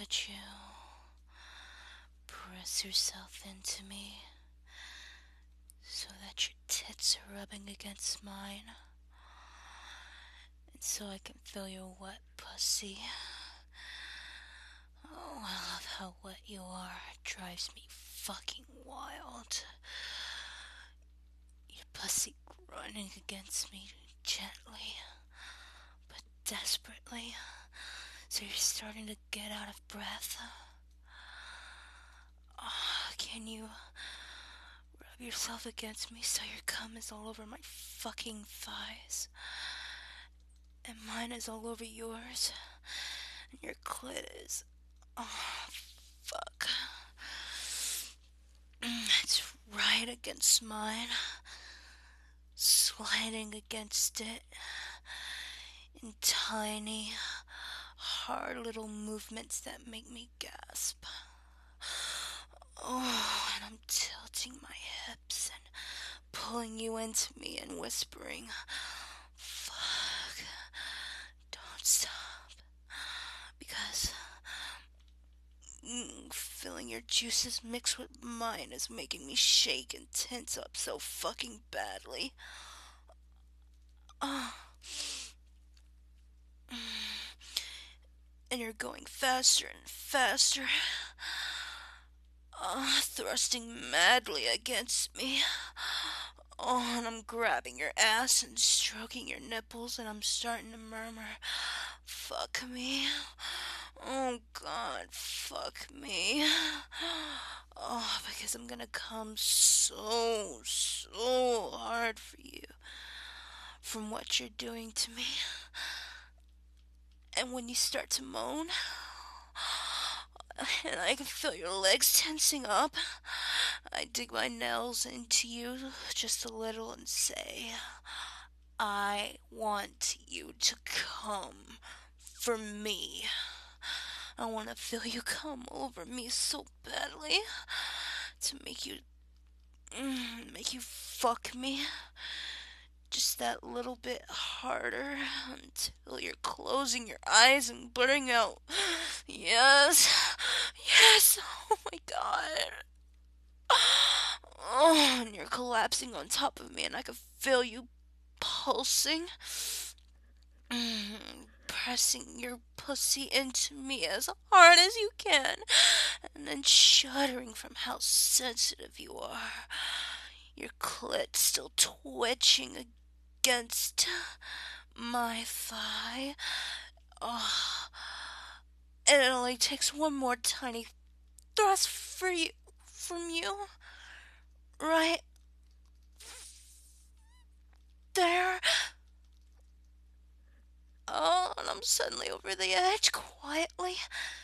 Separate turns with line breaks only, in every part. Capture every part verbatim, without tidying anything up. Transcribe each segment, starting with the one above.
Could you press yourself into me so that your tits are rubbing against mine? And so I can feel your wet pussy. Oh, I love how wet you are. It drives me fucking wild. Your pussy grunting against me gently, but desperately. So you're starting to get out of breath. Oh, can you rub yourself against me so your cum is all over my fucking thighs? And mine is all over yours. And your clit is... Oh, fuck. It's right against mine. Sliding against it. In tiny, hard little movements that make me gasp. Oh, and I'm tilting my hips and pulling you into me and whispering, fuck, don't stop. Because mm, feeling your juices mixed with mine is making me shake and tense up so fucking badly. Oh. And you're going faster and faster. Oh, thrusting madly against me. Oh, and I'm grabbing your ass and stroking your nipples, and I'm starting to murmur, fuck me. Oh, God, fuck me. Oh, because I'm gonna come so, so hard for you from what you're doing to me. And when you start to moan, and I can feel your legs tensing up, I dig my nails into you just a little and say, I want you to come for me. I want to feel you come over me so badly to make you, mm, make you fuck me just that little bit harder until you're closing your eyes and blurting out, yes, yes, oh my God. Oh, and you're collapsing on top of me, and I can feel you pulsing, mm, pressing your pussy into me as hard as you can, and then shuddering from how sensitive you are. Your clit still twitching against my thigh. Oh, and it only takes one more tiny thrust for you, from you. Right there. Oh, and I'm suddenly over the edge, quietly,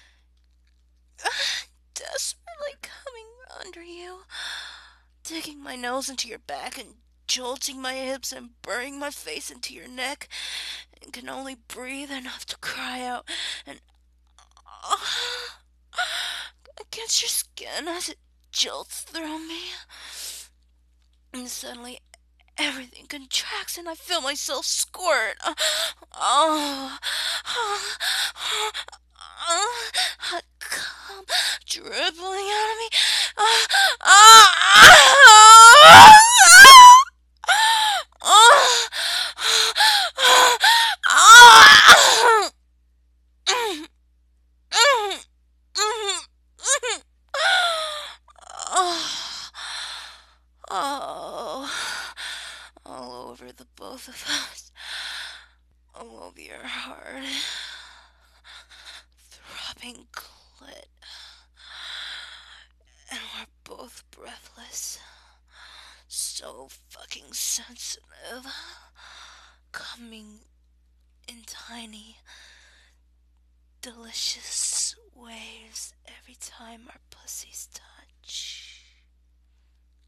desperately coming under you, digging my nose into your back and jolting my hips and burying my face into your neck, and can only breathe enough to cry out and uh, against your skin as it jolts through me. And suddenly everything contracts and I feel myself squirt. Uh, oh, oh, oh, oh, hot cum dribbling out of me. Uh, uh, uh, uh, uh, oh, all over the both of us, all over your heart, throbbing clit, and we're both breathless, so fucking sensitive, coming in tiny, delicious waves every time our pussies touch.